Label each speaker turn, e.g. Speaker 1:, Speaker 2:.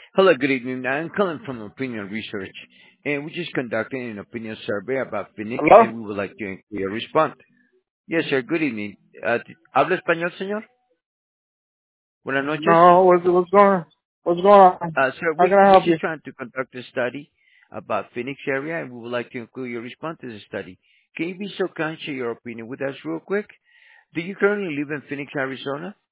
Speaker 1: Hello, good evening. I'm calling from Opinion Research, and we're just conducting an opinion survey about Phoenix,
Speaker 2: Hello?
Speaker 1: and we would like to include a response. Yes, sir. Good evening. ¿Habla español, señor? Buenas noches.
Speaker 2: No, what's going on?
Speaker 1: Sir,
Speaker 2: How
Speaker 1: we,
Speaker 2: can I
Speaker 1: we're
Speaker 2: help you?
Speaker 1: just trying to conduct a study about Phoenix area, and we would like to include your response to the study. Can you be so kind to share your opinion with us real quick? Do you currently live in Phoenix, Arizona?